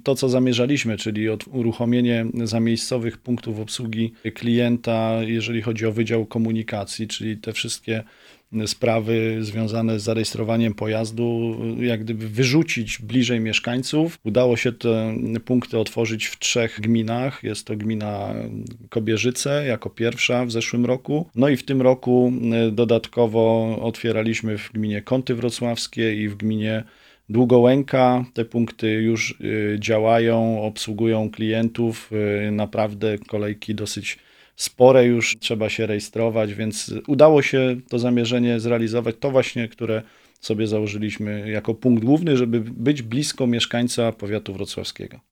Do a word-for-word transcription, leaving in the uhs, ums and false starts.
to, co zamierzaliśmy, czyli od uruchomienie zamiejscowych punktów obsługi klienta, jeżeli chodzi o Wydział Komunikacji, czyli te wszystkie sprawy związane z zarejestrowaniem pojazdu, jak gdyby wyrzucić bliżej mieszkańców. Udało się te punkty otworzyć w trzech gminach. Jest to gmina Kobierzyce jako pierwsza w zeszłym roku. No i w tym roku dodatkowo otwieraliśmy w gminie Kąty Wrocławskie i w gminie Długołęka. Te punkty już działają, obsługują klientów. Naprawdę kolejki dosyć spore już, trzeba się rejestrować, więc udało się to zamierzenie zrealizować. To właśnie, które sobie założyliśmy jako punkt główny, żeby być blisko mieszkańca powiatu wrocławskiego.